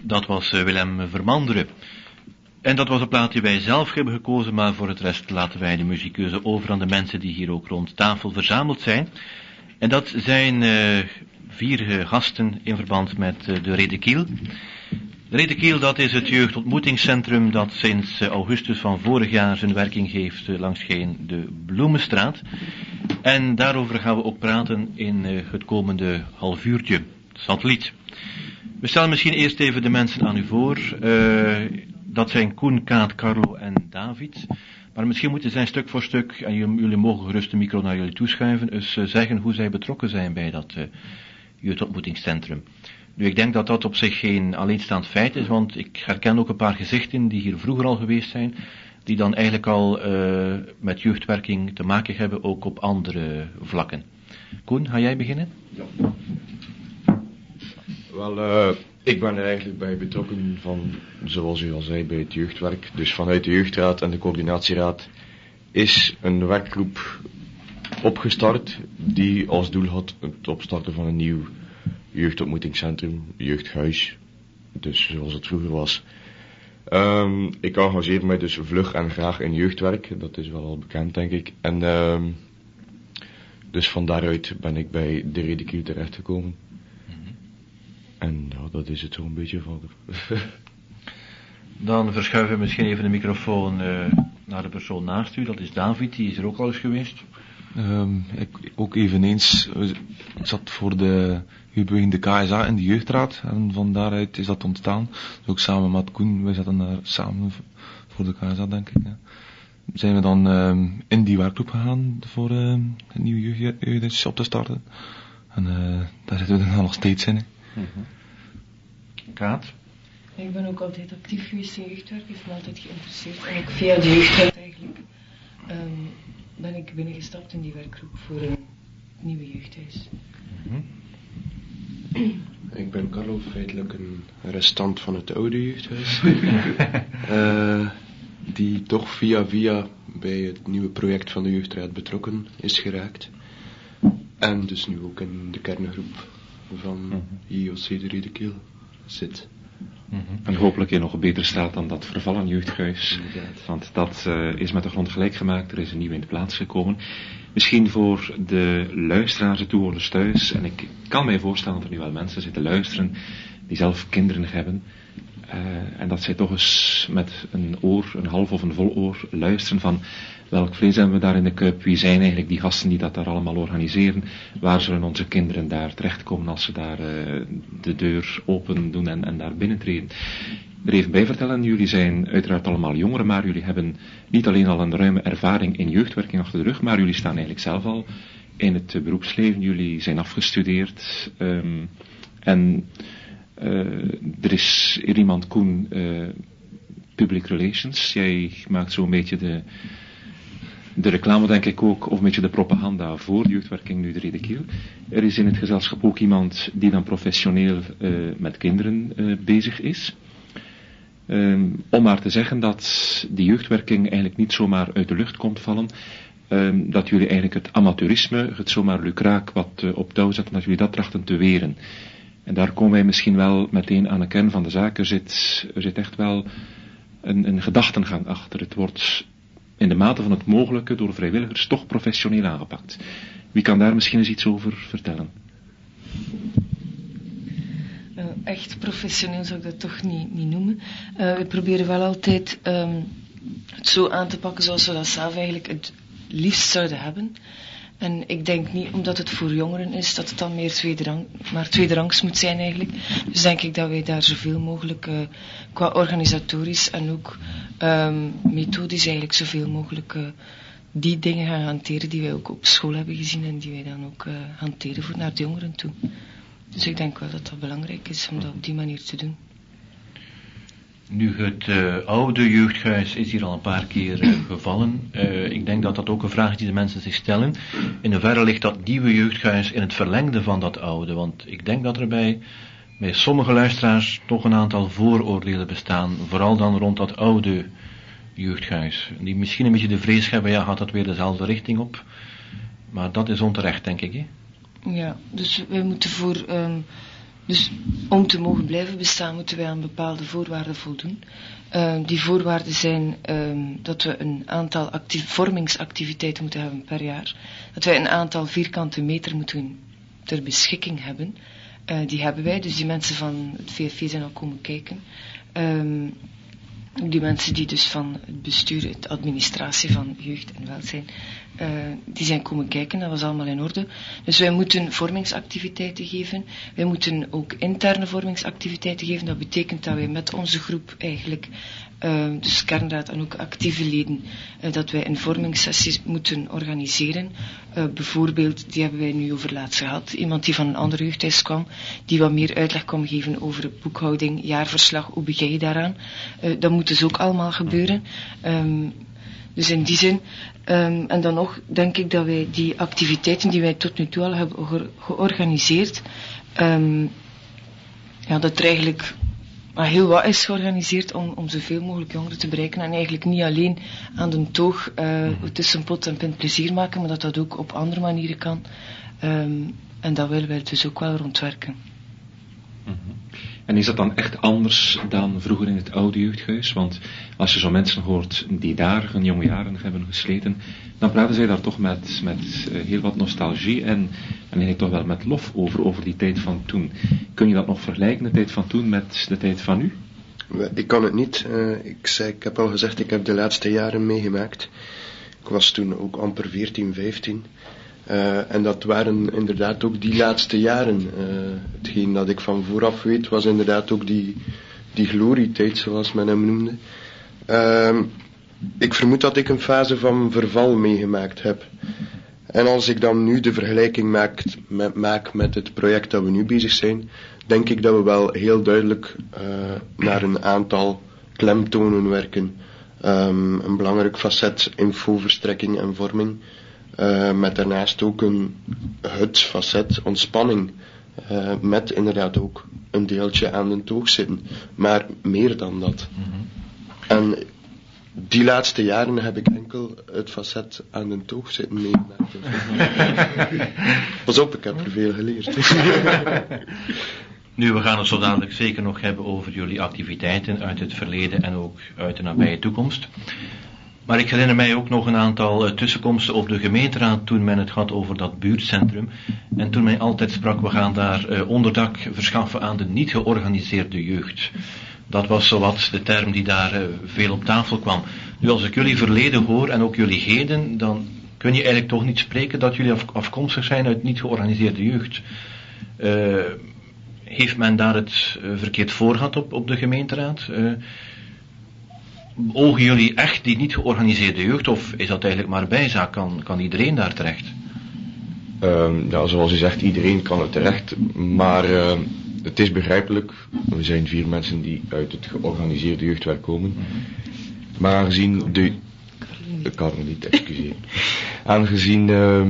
Dat was Willem Vermanderen. En dat was een plaat die wij zelf hebben gekozen, maar voor het rest laten wij de muziekkeuze over aan de mensen die hier ook rond tafel verzameld zijn. En dat zijn 4 gasten in verband met de Rede Kiel. De Rede Kiel, dat is het jeugdontmoetingscentrum dat sinds augustus van vorig jaar zijn werking heeft langs de Bloemenstraat. En daarover gaan we ook praten in het komende half uurtje. Satelliet. We stellen misschien eerst even de mensen aan u voor. Dat zijn Koen, Kaat, Carlo en David. Maar misschien moeten zij stuk voor stuk, en jullie mogen gerust de micro naar jullie toeschuiven, dus zeggen hoe zij betrokken zijn bij dat jeugdontmoetingscentrum. Nu, ik denk dat dat op zich geen alleenstaand feit is, want ik herken ook een paar gezichten die hier vroeger al geweest zijn, die dan eigenlijk al met jeugdwerking te maken hebben, ook op andere vlakken. Koen, ga jij beginnen? Ja. Wel, ik ben er eigenlijk bij betrokken van, zoals u al zei, bij het jeugdwerk. Dus vanuit de jeugdraad en de coördinatieraad is een werkgroep opgestart die als doel had het opstarten van een nieuw jeugdontmoetingscentrum, jeugdhuis. Dus zoals het vroeger was. Ik engageer mij dus vlug en graag in jeugdwerk, dat is wel al bekend denk ik. En dus van daaruit ben ik bij de Rede Kiel terechtgekomen. En ja, dat is het zo'n beetje van. Dan verschuiven we misschien even de microfoon naar de persoon naast u. Dat is David, die is er ook al eens geweest. Ik ook eveneens. Ik zat voor de jeugdbeweging de KSA in de jeugdraad. En van daaruit is dat ontstaan. Dus ook samen met Koen, wij zaten daar samen voor de KSA, denk ik. Ja. Zijn we dan in die werkgroep gegaan voor een nieuw jeugdhuis op te starten. En daar zitten we dan nog steeds in. Kaat? Ik ben ook altijd actief geweest in jeugdwerk, heeft me altijd geïnteresseerd. En ook via de jeugdraad eigenlijk ben ik binnengestapt in die werkgroep voor een nieuwe jeugdhuis. Ik ben Carlo, feitelijk een restant van het oude jeugdhuis. Die toch via bij het nieuwe project van de jeugdraad betrokken is geraakt. En dus nu ook in de kerngroep van IOC de Rede Kiel zit. En hopelijk in nog een betere staat dan dat vervallen jeugdhuis. Inderdaad. Want dat is met de grond gelijk gemaakt. Er is een nieuwe in de plaats gekomen. Misschien voor de luisteraars, de toehoorders thuis. En ik kan mij voorstellen dat er nu wel mensen zitten luisteren die zelf kinderen hebben. En dat zij toch eens met een oor, een half of een vol oor luisteren van welk vlees hebben we daar in de kuip, wie zijn eigenlijk die gasten die dat daar allemaal organiseren, waar zullen onze kinderen daar terechtkomen als ze daar de deur open doen en daar binnentreden. Er even bij vertellen, jullie zijn uiteraard allemaal jongeren, maar jullie hebben niet alleen al een ruime ervaring in jeugdwerking achter de rug, maar jullie staan eigenlijk zelf al in het beroepsleven, jullie zijn afgestudeerd en er is hier iemand, Koen, Public Relations, jij maakt zo'n beetje de reclame denk ik ook, of een beetje de propaganda voor de jeugdwerking nu de Rede Kiel. Er is in het gezelschap ook iemand die dan professioneel met kinderen bezig is. Om maar te zeggen dat die jeugdwerking eigenlijk niet zomaar uit de lucht komt vallen. Dat jullie eigenlijk het amateurisme, het zomaar lukraak wat op touw zetten, dat jullie dat trachten te weren. En daar komen wij misschien wel meteen aan de kern van de zaak. Er zit echt wel een gedachtengang achter. Het wordt in de mate van het mogelijke door vrijwilligers toch professioneel aangepakt. Wie kan daar misschien eens iets over vertellen? Echt professioneel zou ik dat toch niet noemen. We proberen wel altijd het zo aan te pakken zoals we dat zelf eigenlijk het liefst zouden hebben. En ik denk niet, omdat het voor jongeren is, dat het dan maar tweederangs moet zijn eigenlijk. Dus denk ik dat wij daar zoveel mogelijk qua organisatorisch en ook methodisch eigenlijk zoveel mogelijk die dingen gaan hanteren die wij ook op school hebben gezien en die wij dan ook hanteren voor naar de jongeren toe. Dus ik denk wel dat dat belangrijk is om dat op die manier te doen. Nu, het oude jeugdhuis is hier al een paar keer gevallen. Ik denk dat dat ook een vraag is die de mensen zich stellen. In hoeverre ligt dat nieuwe jeugdhuis in het verlengde van dat oude? Want ik denk dat er bij sommige luisteraars toch een aantal vooroordelen bestaan. Vooral dan rond dat oude jeugdhuis. Die misschien een beetje de vrees hebben, ja, gaat dat weer dezelfde richting op? Maar dat is onterecht, denk ik, hè? Ja, dus wij moeten voor Dus om te mogen blijven bestaan moeten wij aan bepaalde voorwaarden voldoen. Die voorwaarden zijn dat we een aantal vormingsactiviteiten moeten hebben per jaar. Dat wij een aantal vierkante meter moeten ter beschikking hebben. Die hebben wij, dus die mensen van het VFV zijn al komen kijken. Die mensen die dus van het bestuur, de administratie van jeugd en welzijn, die zijn komen kijken, dat was allemaal in orde. Dus wij moeten vormingsactiviteiten geven. Wij moeten ook interne vormingsactiviteiten geven. Dat betekent dat wij met onze groep eigenlijk, dus kernraad en ook actieve leden, dat wij een vormingssessies moeten organiseren. Bijvoorbeeld, die hebben wij nu over laatst gehad. Iemand die van een ander jeugdhuis kwam, die wat meer uitleg kwam geven over boekhouding, jaarverslag, hoe begin je daaraan. Dat moet dus ook allemaal gebeuren. Dus in die zin, en dan nog denk ik dat wij die activiteiten die wij tot nu toe al hebben georganiseerd, dat er eigenlijk heel wat is georganiseerd om zoveel mogelijk jongeren te bereiken. En eigenlijk niet alleen aan de toog tussen pot en pint plezier maken, maar dat dat ook op andere manieren kan. En dat willen wij dus ook wel rondwerken. En is dat dan echt anders dan vroeger in het oude jeugdhuis? Want als je zo mensen hoort die daar hun jonge jaren hebben gesleten, dan praten zij daar toch met heel wat nostalgie en eigenlijk toch wel met lof over die tijd van toen. Kun je dat nog vergelijken, de tijd van toen, met de tijd van nu? Ik kan het niet. Ik heb al gezegd, ik heb de laatste jaren meegemaakt. Ik was toen ook amper 14, 15. En dat waren inderdaad ook die laatste jaren. Hetgeen dat ik van vooraf weet was inderdaad ook die glorietijd, zoals men hem noemde. Ik vermoed dat ik een fase van verval meegemaakt heb. En als ik dan nu de vergelijking maak met het project dat we nu bezig zijn, denk ik dat we wel heel duidelijk naar een aantal klemtonen werken. Een belangrijk facet infoverstrekking en vorming. Met daarnaast ook het facet ontspanning. Met inderdaad ook een deeltje aan de toog zitten. Maar meer dan dat. En die laatste jaren heb ik enkel het facet aan de toog zitten meegemaakt. Pas op, ik heb er veel geleerd. Nu, we gaan het zo dadelijk zeker nog hebben over jullie activiteiten uit het verleden en ook uit de nabije toekomst. Maar ik herinner mij ook nog een aantal tussenkomsten op de gemeenteraad toen men het had over dat buurtcentrum. En toen men altijd sprak, we gaan daar onderdak verschaffen aan de niet georganiseerde jeugd. Dat was zowat de term die daar veel op tafel kwam. Nu, als ik jullie verleden hoor en ook jullie heden, dan kun je eigenlijk toch niet spreken dat jullie afkomstig zijn uit niet georganiseerde jeugd. Heeft men daar het verkeerd voor gehad op de gemeenteraad? Ogen jullie echt die niet georganiseerde jeugd, of is dat eigenlijk maar bijzaak? Kan iedereen daar terecht? Zoals u zegt, iedereen kan er terecht, maar het is begrijpelijk. We zijn 4 mensen die uit het georganiseerde jeugdwerk komen. Maar aangezien aangezien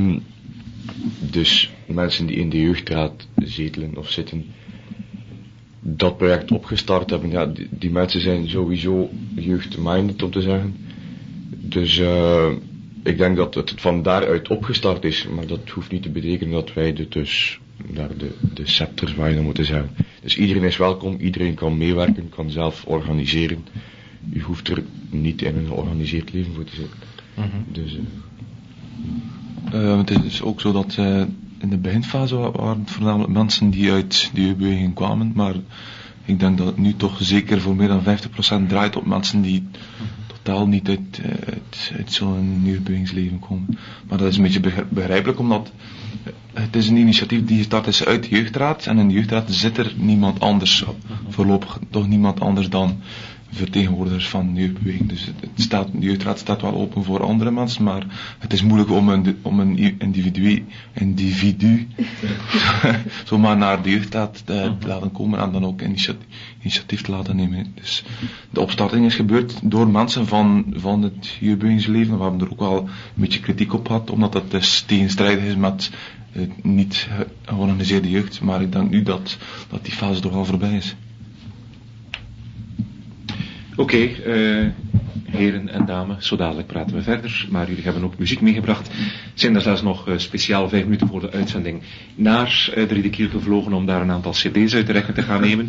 dus mensen die in de jeugdraad zetelen of zitten, dat project opgestart hebben, die mensen zijn sowieso jeugdminded, om te zeggen. Dus ik denk dat het van daaruit opgestart is, maar dat hoeft niet te betekenen dat wij dus naar de scepter zwaaien, moeten zeggen. Dus iedereen is welkom, iedereen kan meewerken, kan zelf organiseren. U hoeft er niet in een georganiseerd leven voor te zitten. Dus, het is dus ook zo dat in de beginfase waren het voornamelijk mensen die uit de jeugdbeweging kwamen, maar ik denk dat het nu toch zeker voor meer dan 50% draait op mensen die totaal niet uit zo'n jeugdbewegingsleven komen. Maar dat is een beetje begrijpelijk, omdat het is een initiatief die gestart is uit de jeugdraad, en in de jeugdraad zit er niemand anders, voorlopig toch niemand anders dan vertegenwoordigers van de jeugdbeweging. Dus de jeugdraad staat wel open voor andere mensen, maar het is moeilijk om een individu zomaar naar de jeugdraad te laten komen en dan ook initiatief te laten nemen. Dus de opstarting is gebeurd door mensen van het jeugdbewegingsleven. We hebben er ook wel een beetje kritiek op gehad, omdat dat dus tegenstrijdig is met niet georganiseerde jeugd, maar ik denk nu dat die fase toch al voorbij is. Oké, heren en dames, zo dadelijk praten we verder, maar jullie hebben ook muziek meegebracht. Zijn er zelfs nog speciaal 5 minuten voor de uitzending naar de Ridikiel gevlogen om daar een aantal cd's uit de rekken te gaan nemen.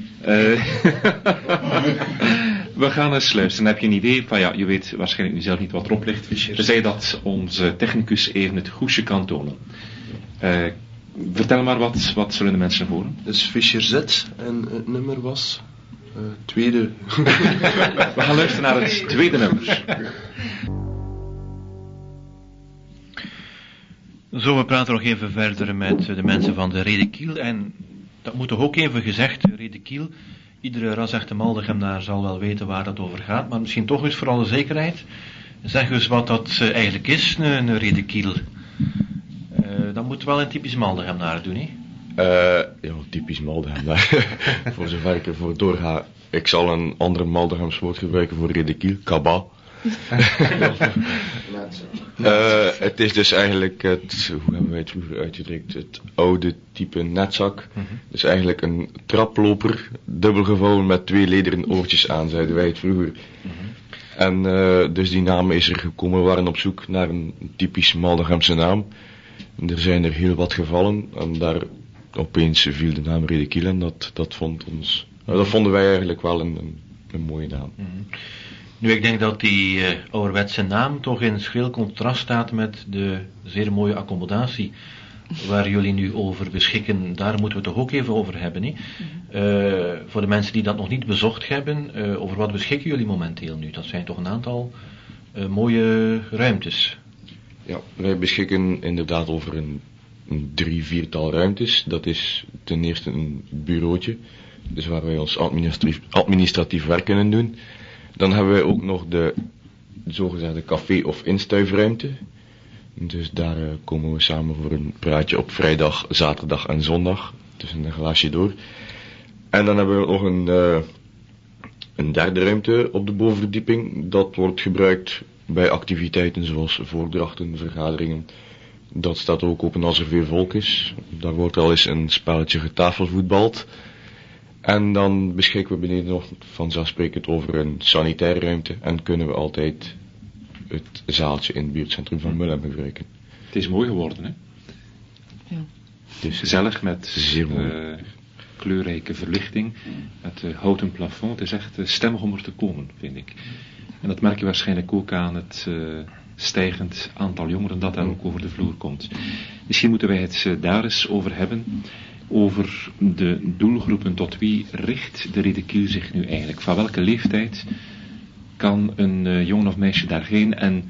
We gaan eens luisteren. Heb je een idee? Van ja, je weet waarschijnlijk nu zelf niet wat erop ligt. Tenzij dat onze technicus even het hoesje kan tonen. Vertel maar wat zullen de mensen horen? Dat is Fischer Z en het nummer was... tweede. We gaan luisteren naar het tweede nummer. Zo, we praten nog even verder met de mensen van de Ridikiel. En dat moet toch ook even gezegd, Ridikiel. Iedere rasechte Maldegenaar zal wel weten waar dat over gaat. Maar misschien toch eens voor alle zekerheid. Zeg eens wat dat eigenlijk is, een Ridikiel. Dat moet wel een typisch Maldegenaar doen, hè? Ja, typisch Maldegenaar. Voor zover ik ervoor doorga. Ik zal een ander Maldegems woord gebruiken voor Ridikiel. Kaba. Het is dus eigenlijk hoe hebben wij het vroeger uitgedrukt, het oude type netzak. Dus eigenlijk een traploper, dubbel gevouwen met 2 lederen oortjes aan, zeiden wij het vroeger. En dus die naam is er gekomen. We waren op zoek naar een typisch Maldegemse naam. En er zijn er heel wat gevallen en daar opeens viel de naam Ridikiel en dat vonden wij eigenlijk wel een mooie naam. Nu, ik denk dat die ouderwetse naam toch in schril contrast staat met de zeer mooie accommodatie waar jullie nu over beschikken. Daar moeten we het toch ook even over hebben, hè? Voor de mensen die dat nog niet bezocht hebben, over wat beschikken jullie momenteel nu? Dat zijn toch een aantal mooie ruimtes. Ja, wij beschikken inderdaad over een 3-4-tal ruimtes. Dat is ten eerste een bureautje, dus waar wij ons administratief werk kunnen doen. Dan hebben wij ook nog de zogezegde café- of instuifruimte. Dus daar komen we samen voor een praatje op vrijdag, zaterdag en zondag. Tussen een glaasje door. En dan hebben we nog een derde ruimte op de bovenverdieping. Dat wordt gebruikt bij activiteiten zoals voordrachten, vergaderingen. Dat staat ook open als er veel volk is. Daar wordt al eens een spelletje getafelvoetbald. En dan beschikken we beneden nog vanzelfsprekend over een sanitaire ruimte en kunnen we altijd het zaaltje in het buurtcentrum van Mullem gebruiken. Het is mooi geworden, hè? Ja. Dus gezellig met kleurrijke verlichting, met houten plafond. Het is echt stemmig om er te komen, vind ik. En dat merk je waarschijnlijk ook aan het stijgend aantal jongeren dat daar ook over de vloer komt. Misschien moeten wij het daar eens over hebben. Over de doelgroepen, tot wie richt de Ridikiel zich nu eigenlijk? Van welke leeftijd kan een jongen of meisje daarheen en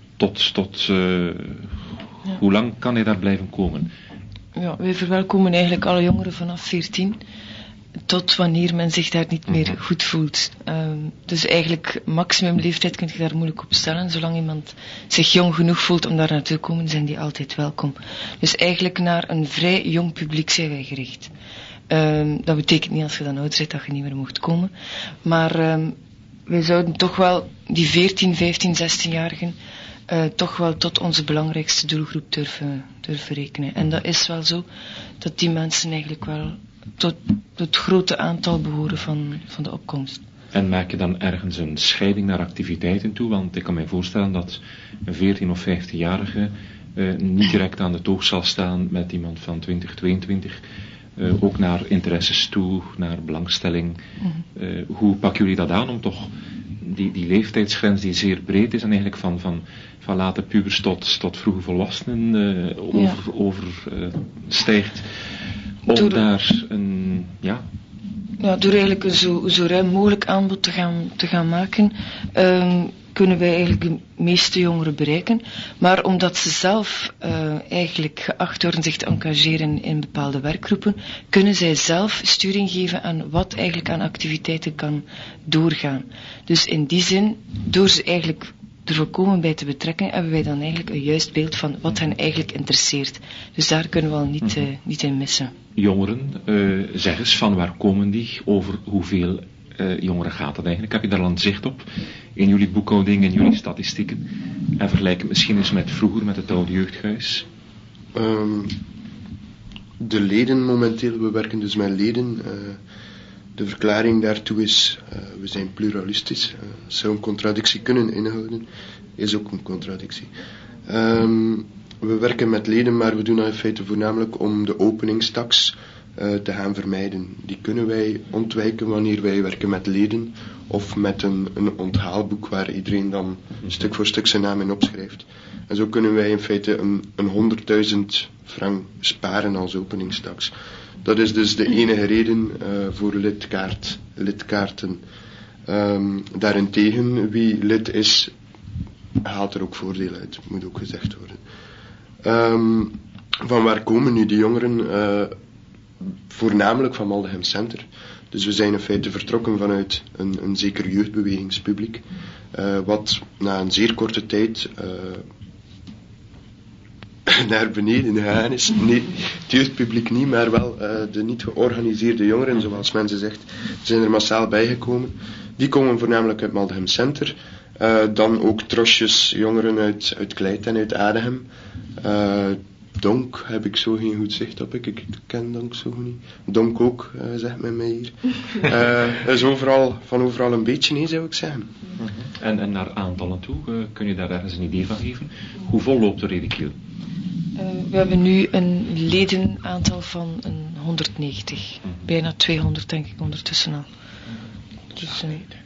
hoe lang kan hij daar blijven komen? Ja, wij verwelkomen eigenlijk alle jongeren vanaf 14, tot wanneer men zich daar niet meer goed voelt. Dus eigenlijk maximum leeftijd kun je daar moeilijk op stellen. Zolang iemand zich jong genoeg voelt om daar naartoe te komen, zijn die altijd welkom. Dus eigenlijk naar een vrij jong publiek zijn wij gericht. Dat betekent niet als je dan oud bent dat je niet meer mocht komen. Maar wij zouden toch wel die 14, 15, 16-jarigen toch wel tot onze belangrijkste doelgroep durven rekenen. En dat is wel zo, dat die mensen eigenlijk wel tot het grote aantal behoren van de opkomst. En maak je dan ergens een scheiding naar activiteiten toe? Want ik kan mij voorstellen dat een 14 of 15-jarige niet direct aan de toog zal staan met iemand van 20, 22. Ook naar interesses toe, naar belangstelling. Hoe pakken jullie dat aan om toch die leeftijdsgrens die zeer breed is en eigenlijk van late pubers tot vroege volwassenen overstijgt, om daar een, door eigenlijk een zo ruim mogelijk aanbod te gaan maken, kunnen wij eigenlijk de meeste jongeren bereiken. Maar omdat ze zelf eigenlijk geacht worden zich te engageren in bepaalde werkgroepen, kunnen zij zelf sturing geven aan wat eigenlijk aan activiteiten kan doorgaan. Dus in die zin, door ze eigenlijk er volkomen bij te betrekken, hebben wij dan eigenlijk een juist beeld van wat hen eigenlijk interesseert. Dus daar kunnen we al niet in missen. Jongeren, zeg eens van waar komen die, over hoeveel jongeren gaat dat eigenlijk? Heb je daar al een zicht op in jullie boekhouding, in jullie statistieken? En vergelijk het misschien eens met vroeger, met het oude jeugdhuis. De leden momenteel, we werken dus met leden. De verklaring daartoe is, we zijn pluralistisch. Zou een contradictie kunnen inhouden, is ook een contradictie. We werken met leden, maar we doen dat in feite voornamelijk om de openingstaks te gaan vermijden. Die kunnen wij ontwijken wanneer wij werken met leden of met een onthaalboek waar iedereen dan stuk voor stuk zijn naam in opschrijft. En zo kunnen wij in feite een 100.000 frank sparen als openingstaks. Dat is dus de enige reden voor lidkaarten. Daarentegen, wie lid is, haalt er ook voordeel uit, moet ook gezegd worden. Van waar komen nu die jongeren? Voornamelijk van Maldegem Center. Dus we zijn in feite vertrokken vanuit een zeker jeugdbewegingspubliek, wat na een zeer korte tijd naar beneden gegaan is. Nee, het jeugdpubliek niet, maar wel de niet georganiseerde jongeren, zoals mensen zegt, zijn er massaal bijgekomen. Die komen voornamelijk uit Maldegem Center. Dan ook trosjes jongeren uit Kleit en uit Adegem. Donk heb ik zo geen goed zicht op. Ik ken Donk zo goed niet. Donk ook, zegt men mij hier. Dus van overal een beetje, nee, zou ik zeggen. En naar aantallen toe, kun je daar ergens een idee van geven? Hoe vol loopt de Ridicule? We hebben nu een ledenaantal van een 190. Bijna 200 denk ik ondertussen al. Dus,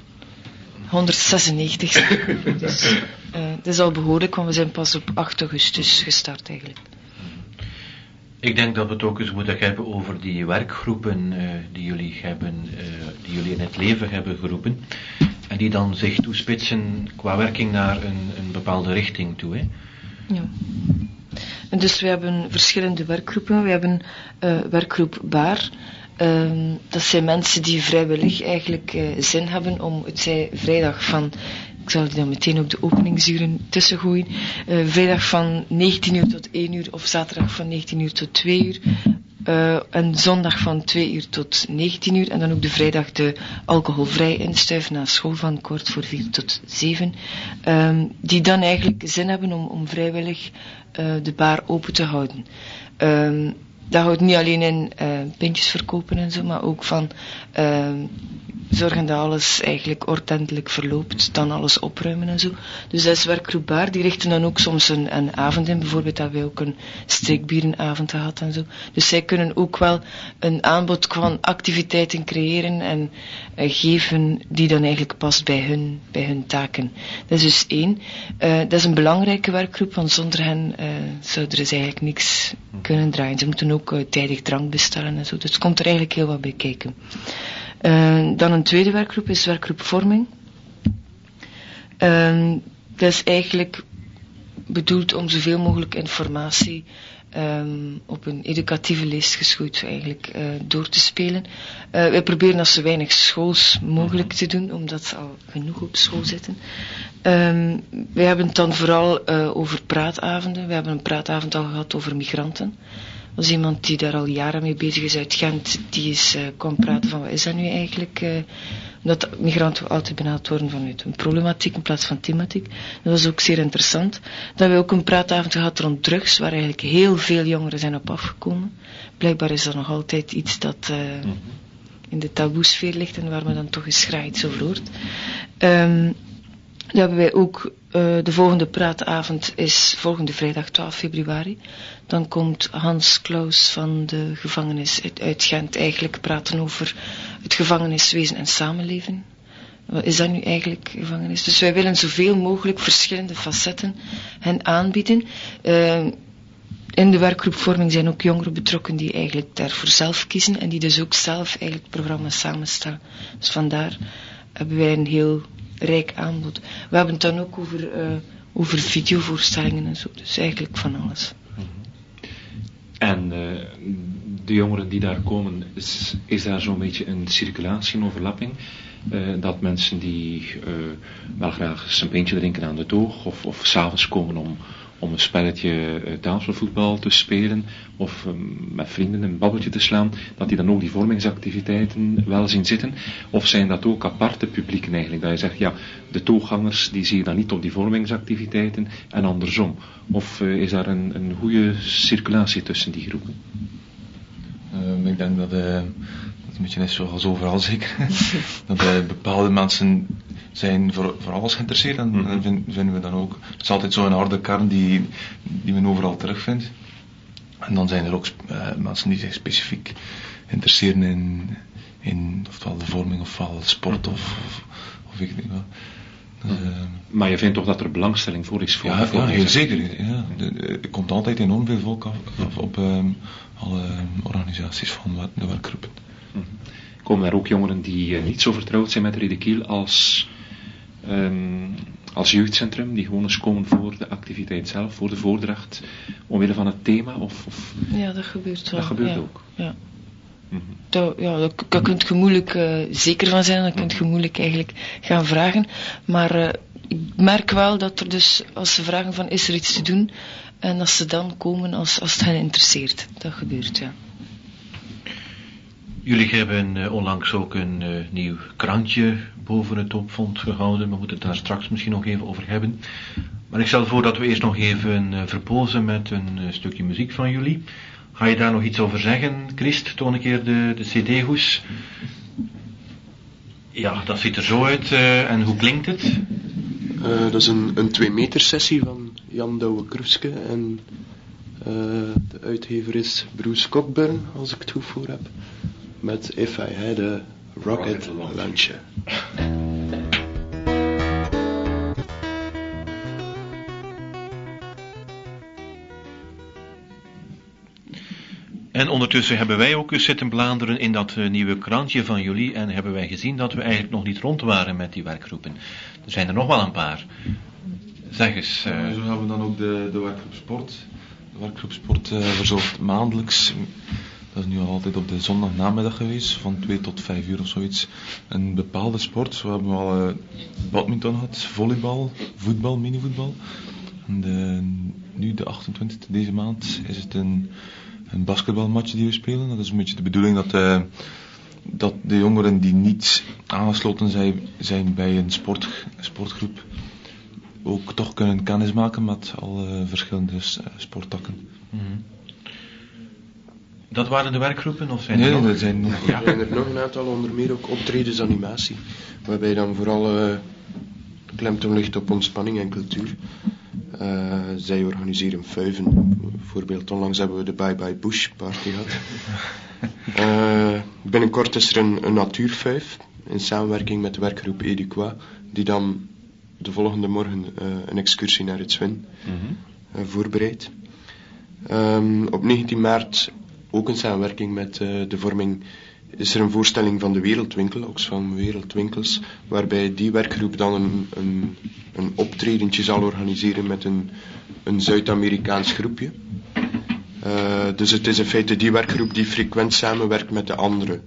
196. Dus, dat is al behoorlijk, want we zijn pas op 8 augustus gestart eigenlijk. Ik denk dat we het ook eens moeten hebben over die werkgroepen die jullie in het leven hebben geroepen. En die dan zich toespitsen qua werking naar een bepaalde richting toe. Hè? Ja. En dus we hebben verschillende werkgroepen. We hebben werkgroep Baar. Dat zijn mensen die vrijwillig eigenlijk zin hebben om het zij vrijdag van, ik zal die dan meteen ook de openingsuren tussen gooien, vrijdag van 19 uur tot 1 uur of zaterdag van 19 uur tot 2 uur en zondag van 2 uur tot 19 uur en dan ook de vrijdag de alcoholvrij instuiven na school van kwart voor 4 tot 7 die dan eigenlijk zin hebben om vrijwillig de bar open te houden. Dat houdt niet alleen in pintjes verkopen en zo, maar ook van zorgen dat alles eigenlijk ordentelijk verloopt, dan alles opruimen en zo. Dus dat is werkgroep Baar, die richten dan ook soms een avond in, bijvoorbeeld dat wij ook een streekbierenavond gehad en zo. Dus zij kunnen ook wel een aanbod van activiteiten creëren en geven die dan eigenlijk past bij hun taken. Dat is dus 1. Dat is een belangrijke werkgroep, want zonder hen zou er dus eigenlijk niks kunnen draaien. Ze moeten ook tijdig drank bestellen en zo, dus komt er eigenlijk heel wat bij kijken. Dan een tweede werkgroep is werkgroep Vorming. Dat is eigenlijk bedoeld om zoveel mogelijk informatie op een educatieve leest geschoeid eigenlijk door te spelen. Wij proberen dat zo weinig schools mogelijk te doen, omdat ze al genoeg op school zitten. Wij hebben het dan vooral over praatavonden. We hebben een praatavond al gehad over migranten. Dat is iemand die daar al jaren mee bezig is uit Gent, die is kwam praten van wat is dat nu eigenlijk, omdat migranten altijd benaderd worden vanuit een problematiek in plaats van thematiek. Dat was ook zeer interessant. Dan hebben we ook een praatavond gehad rond drugs, waar eigenlijk heel veel jongeren zijn op afgekomen. Blijkbaar is dat nog altijd iets dat in de taboesfeer ligt en waar men dan toch eens graag iets over hoort. Dan hebben wij ook, de volgende praatavond is volgende vrijdag 12 februari. Dan komt Hans Klaus van de gevangenis uit Gent eigenlijk praten over het gevangeniswezen en samenleven. Wat is dat nu eigenlijk, gevangenis? Dus wij willen zoveel mogelijk verschillende facetten hen aanbieden. In de werkgroep Vorming zijn ook jongeren betrokken die eigenlijk daarvoor zelf kiezen en die dus ook zelf eigenlijk het programma samenstellen. Dus vandaar hebben wij een heel rijk aanbod. We hebben het dan ook over videovoorstellingen en zo, dus eigenlijk van alles. En de jongeren die daar komen, is daar zo'n beetje een circulatie, een overlapping? Dat mensen die wel graag eens een pintje drinken aan de toog of 's avonds komen om een spelletje tafelvoetbal te spelen of met vrienden een babbeltje te slaan, dat die dan ook die vormingsactiviteiten wel zien zitten? Of zijn dat ook aparte publieken eigenlijk, dat je zegt, ja, de tooggangers die zie je dan niet op die vormingsactiviteiten en andersom? Of is daar een goede circulatie tussen die groepen? Ik denk dat een beetje is zoals overal zeker. Dat bepaalde mensen zijn voor alles geïnteresseerd en vinden we dan ook. Het is altijd zo'n harde kern die men overal terugvindt. En dan zijn er ook mensen die zich specifiek interesseren in ofwel de vorming ofwel sport of ik weet niet wat. Dus, maar je vindt toch dat er belangstelling voor is? Ja, heel zeker. Ja. Er komt altijd enorm veel volk af op alle organisaties van de werkgroepen. Komen er ook jongeren die niet zo vertrouwd zijn met Rede Kiel als jeugdcentrum, die gewoon eens komen voor de activiteit zelf, voor de voordracht, omwille van het thema? Ja, dat gebeurt wel. Dat gebeurt ook? Ja. Daar kunt je moeilijk zeker van zijn, dat kunt je moeilijk eigenlijk gaan vragen. Maar ik merk wel dat er dus, als ze vragen van is er iets te doen, en dat ze dan komen als het hen interesseert. Dat gebeurt, ja. Jullie hebben onlangs ook een nieuw krantje boven het opvond gehouden. We moeten het daar straks misschien nog even over hebben. Maar ik stel voor dat we eerst nog even verpozen met een stukje muziek van jullie. Ga je daar nog iets over zeggen, Christ? Toon een keer de cd-hoes. Ja, dat ziet er zo uit. En hoe klinkt het? Dat is een 2 meter sessie van Jan Douwe Kroeske. En de uitgever is Bruce Cockburn, als ik het goed voor heb. Met If I Had a Rocket Launcher. En ondertussen hebben wij ook eens zitten bladeren in dat nieuwe krantje van jullie en hebben wij gezien dat we eigenlijk nog niet rond waren met die werkgroepen. Er zijn er nog wel een paar. Zeg eens. Zo hebben we dan ook de werkgroep sport. De werkgroep sport verzorgt maandelijks, dat is nu al altijd op de zondagnamiddag geweest, van 2 tot 5 uur of zoiets, een bepaalde sport. Zo hebben we al badminton gehad, volleybal, voetbal, minivoetbal. En nu de 28e deze maand is het een basketbalmatch die we spelen. Dat is een beetje de bedoeling dat de jongeren die niet aangesloten zijn bij een sportgroep ook toch kunnen kennismaken met alle verschillende sporttakken. Mm-hmm. Dat waren de werkgroepen of zijn nee, er nog? Er zijn nog, ja. Er zijn er nog een aantal, onder meer ook optredens animatie, waarbij dan vooral klemtoon ligt op ontspanning en cultuur. Zij organiseren fuiven. Bijvoorbeeld onlangs hebben we de Bye Bye Bush party gehad. Binnenkort is er een natuurfuif in samenwerking met de werkgroep Eduqua, die dan de volgende morgen een excursie naar het Zwin voorbereidt. Op 19 maart, ook in samenwerking met de vorming, is er een voorstelling van de Wereldwinkel, Oxfam Wereldwinkels, waarbij die werkgroep dan een optredentje zal organiseren met een Zuid-Amerikaans groepje. Dus het is in feite die werkgroep die frequent samenwerkt met de andere,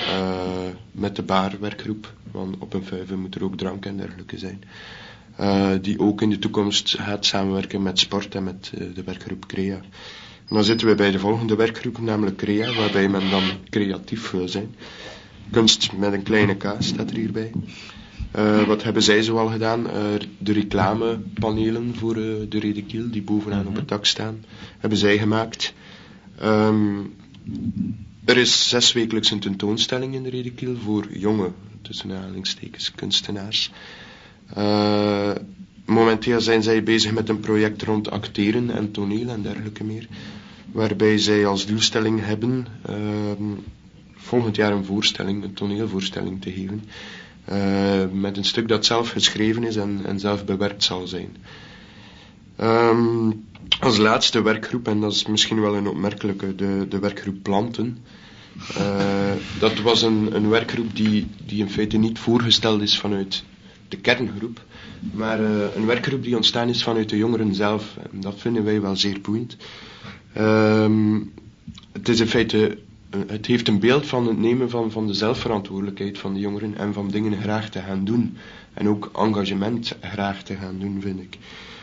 met de baarwerkgroep, want op een vijver moet er ook drank en dergelijke zijn. Die ook in de toekomst gaat samenwerken met sport en met de werkgroep CREA. En dan zitten we bij de volgende werkgroep, namelijk CREA, waarbij men dan creatief wil zijn. Kunst met een kleine K staat er hierbij. Wat hebben zij zoal gedaan? De reclamepanelen voor de Rede Kiel, die bovenaan op het dak staan, hebben zij gemaakt. Er is 6 wekelijks een tentoonstelling in de Rede Kiel voor jonge, tussen aanhalingstekens, kunstenaars. Momenteel zijn zij bezig met een project rond acteren en toneel en dergelijke meer, waarbij zij als doelstelling hebben volgend jaar een toneelvoorstelling te geven, met een stuk dat zelf geschreven is en zelf bewerkt zal zijn. Als laatste werkgroep, en dat is misschien wel een opmerkelijke, de werkgroep Planten. Dat was een werkgroep die in feite niet voorgesteld is vanuit de kerngroep, maar een werkgroep die ontstaan is vanuit de jongeren zelf. En dat vinden wij wel zeer boeiend. Het is in feite, het heeft een beeld van het nemen van de zelfverantwoordelijkheid van de jongeren en van dingen graag te gaan doen. En ook engagement graag te gaan doen, vind ik.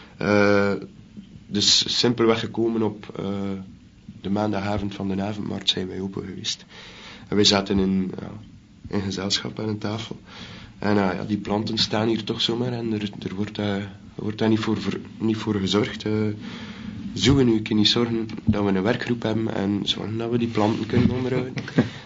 Dus simpelweg gekomen op de maandagavond van de avondmarkt zijn wij open geweest. En wij zaten in gezelschap aan een tafel. En die planten staan hier toch zomaar en er wordt daar niet voor gezorgd. Zoeken nu niet zorgen dat we een werkgroep hebben en zorgen dat we die planten kunnen onderhouden.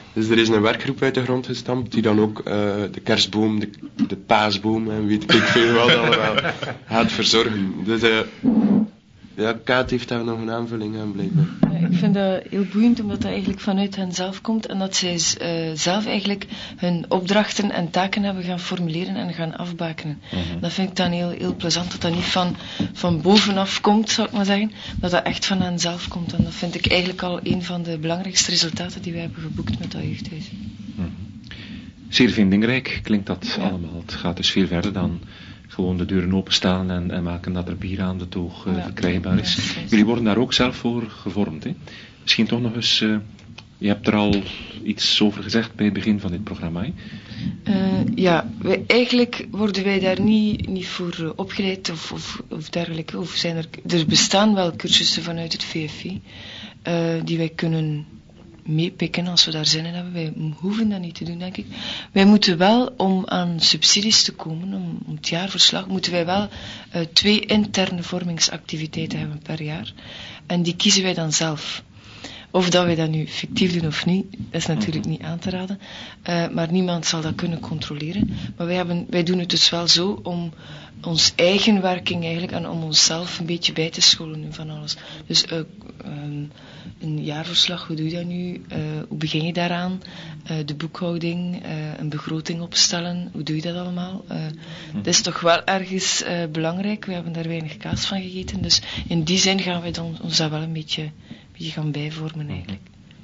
Dus er is een werkgroep uit de grond gestampt die dan ook de kerstboom, de paasboom en weet ik veel wat allemaal gaat verzorgen. Dus ja, Kaat heeft daar nog een aanvulling aan blijkbaar. Ja, ik vind dat heel boeiend, omdat dat eigenlijk vanuit hen zelf komt en dat zij zelf eigenlijk hun opdrachten en taken hebben gaan formuleren en gaan afbakenen. Dat vind ik dan heel, heel plezant, dat dat niet van bovenaf komt, zou ik maar zeggen, dat dat echt van hen zelf komt. En dat vind ik eigenlijk al een van de belangrijkste resultaten die wij hebben geboekt met dat jeugdhuis. Zeer vindingrijk klinkt dat allemaal. Het gaat dus veel verder dan gewoon de deuren openstaan en maken dat er bier aan de toog verkrijgbaar is. Ja, jullie worden daar ook zelf voor gevormd, hè? Misschien toch nog eens, je hebt er al iets over gezegd bij het begin van dit programma, hè? Eigenlijk worden wij daar niet voor opgeleid of dergelijke. Of zijn er bestaan wel cursussen vanuit het VFI die wij kunnen meepikken als we daar zin in hebben. Wij hoeven dat niet te doen, denk ik. Wij moeten wel, om aan subsidies te komen, om het jaarverslag, moeten wij wel 2 interne vormingsactiviteiten hebben per jaar. En die kiezen wij dan zelf. Of dat wij dat nu fictief doen of niet, dat is natuurlijk niet aan te raden. Maar niemand zal dat kunnen controleren. Maar wij doen het dus wel zo om ons eigen werking eigenlijk en om onszelf een beetje bij te scholen van alles. Dus een jaarverslag, hoe doe je dat nu? Hoe begin je daaraan? De boekhouding, een begroting opstellen, hoe doe je dat allemaal? Dat is toch wel ergens belangrijk. We hebben daar weinig kaas van gegeten. Dus in die zin gaan wij ons daar wel een beetje gaan bijvormen eigenlijk.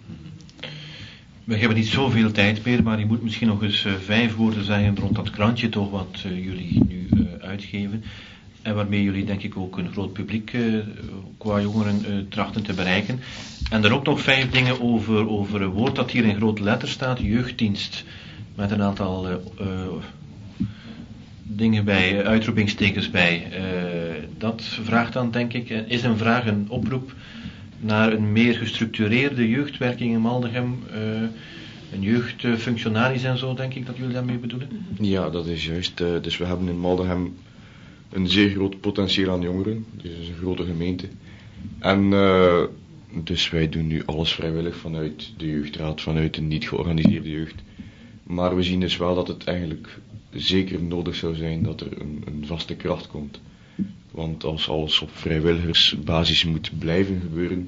We hebben niet zoveel tijd meer, maar je moet misschien nog eens 5 woorden zeggen rond dat krantje toch wat jullie nu uitgeven. En waarmee jullie denk ik ook een groot publiek qua jongeren trachten te bereiken. En dan ook nog 5 dingen over een woord dat hier in grote letters staat, jeugddienst. Met een aantal dingen bij, uitroepingstekens bij. Dat vraagt dan denk ik, is een vraag, een oproep naar een meer gestructureerde jeugdwerking in Maldegem, een jeugdfunctionaris en zo, denk ik dat jullie daarmee bedoelen? Ja, dat is juist. Dus we hebben in Maldegem een zeer groot potentieel aan jongeren. Het is een grote gemeente. En dus wij doen nu alles vrijwillig vanuit de jeugdraad, vanuit de niet georganiseerde jeugd. Maar we zien dus wel dat het eigenlijk zeker nodig zou zijn dat er een vaste kracht komt. Want als alles op vrijwilligersbasis moet blijven gebeuren,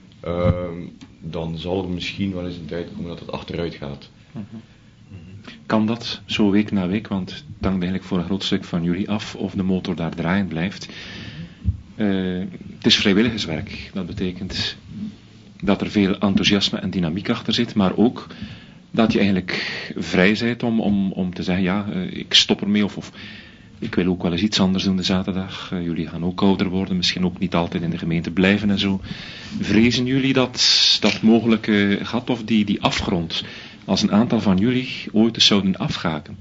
dan zal er misschien wel eens een tijd komen dat het achteruit gaat. Kan dat zo week na week, want het hangt eigenlijk voor een groot stuk van jullie af of de motor daar draaiend blijft. Het is vrijwilligerswerk. Dat betekent dat er veel enthousiasme en dynamiek achter zit, maar ook dat je eigenlijk vrij bent om te zeggen, ik stop ermee of ik wil ook wel eens iets anders doen de zaterdag. Jullie gaan ook ouder worden, misschien ook niet altijd in de gemeente blijven en zo. Vrezen jullie dat mogelijke gat of die afgrond, als een aantal van jullie ooit eens zouden afhaken?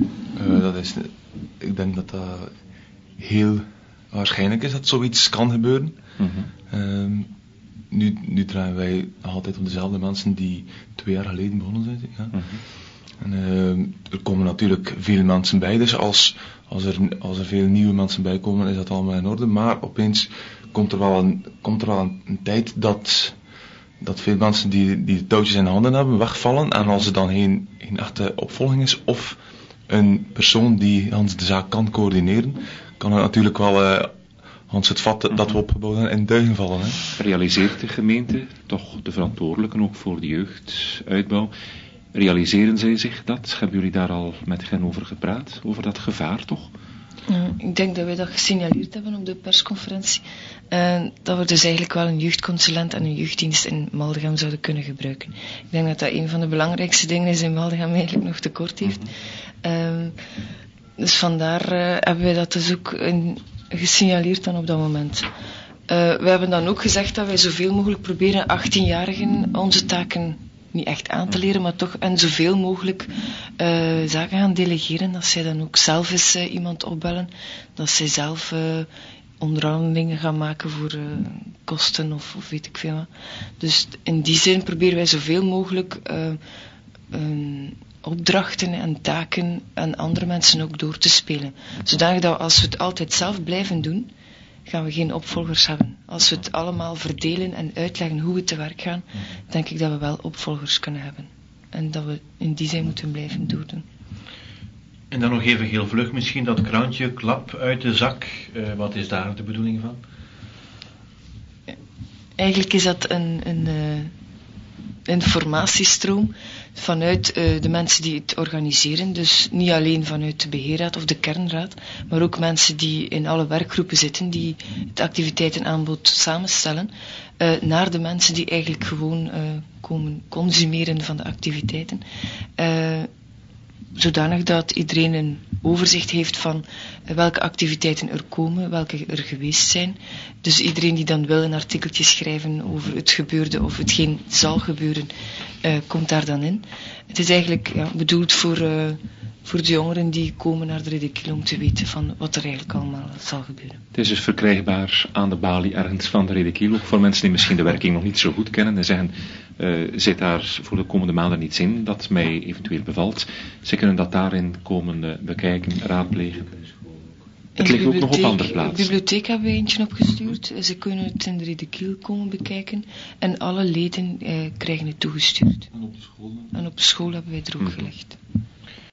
Ik denk dat dat heel waarschijnlijk is dat zoiets kan gebeuren. Nu draaien wij altijd op dezelfde mensen die 2 jaar geleden begonnen zijn. Ja. En er komen natuurlijk veel mensen bij, dus als er veel nieuwe mensen bij komen, is dat allemaal in orde. Maar opeens komt er wel een tijd dat veel mensen die de touwtjes in handen hebben, wegvallen. En als er dan geen echte opvolging is, of een persoon die Hans de zaak kan coördineren, kan het natuurlijk wel Hans het vat dat we opgebouwd hebben in duigen vallen. Hè. Realiseert de gemeente, toch de verantwoordelijken ook voor de jeugduitbouw, realiseren zij zich dat? Hebben jullie daar al met hen over gepraat? Over dat gevaar toch? Ik denk dat wij dat gesignaleerd hebben op de persconferentie. Dat we dus eigenlijk wel een jeugdconsulent en een jeugddienst in Maldegem zouden kunnen gebruiken. Ik denk dat dat een van de belangrijkste dingen is in Maldegem eigenlijk nog tekort heeft. Dus vandaar hebben wij dat dus ook gesignaleerd dan op dat moment. We hebben dan ook gezegd dat wij zoveel mogelijk proberen 18-jarigen onze taken niet echt aan te leren, maar toch en zoveel mogelijk zaken gaan delegeren, dat zij dan ook zelf eens iemand opbellen, dat zij zelf onderhandelingen gaan maken voor kosten of weet ik veel wat. Dus in die zin proberen wij zoveel mogelijk opdrachten en taken aan andere mensen ook door te spelen. Zodanig dat als we het altijd zelf blijven doen, gaan we geen opvolgers hebben. Als we het allemaal verdelen en uitleggen hoe we te werk gaan, denk ik dat we wel opvolgers kunnen hebben. en dat we in die zin moeten blijven doordoen. En dan nog even heel vlug misschien dat krantje, klap uit de zak. Wat is daar de bedoeling van? Eigenlijk is dat een informatiestroom vanuit de mensen die het organiseren. Dus niet alleen vanuit de beheerraad of de kernraad, maar ook mensen die in alle werkgroepen zitten, die het activiteitenaanbod samenstellen, naar de mensen die eigenlijk gewoon komen consumeren van de activiteiten. Zodanig dat iedereen een overzicht heeft van welke activiteiten er komen, welke er geweest zijn. Dus iedereen die dan wil een artikeltje schrijven over het gebeurde of hetgeen zal gebeuren, komt daar dan in. Het is eigenlijk bedoeld voor de jongeren die komen naar de Ridderkiel om te weten van wat er eigenlijk allemaal zal gebeuren. Het is dus verkrijgbaar aan de balie ergens van de Ridderkiel, ook voor mensen die misschien de werking nog niet zo goed kennen en zeggen, zit daar voor de komende maanden iets in dat mij eventueel bevalt. Ze kunnen dat daarin komen bekijken, raadplegen. Het ligt ook nog op andere plaatsen. De bibliotheek hebben we eentje opgestuurd. Ze kunnen het in de Ridderkiel komen bekijken. En alle leden krijgen het toegestuurd. En op de school? En op de school hebben wij er ook gelegd.